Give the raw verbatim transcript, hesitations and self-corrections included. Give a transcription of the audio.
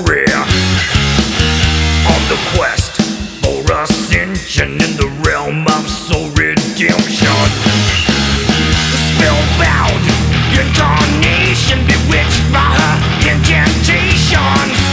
career, on the quest for ascension in the realm of soul redemption. Spellbound incarnation, bewitched by her incantations.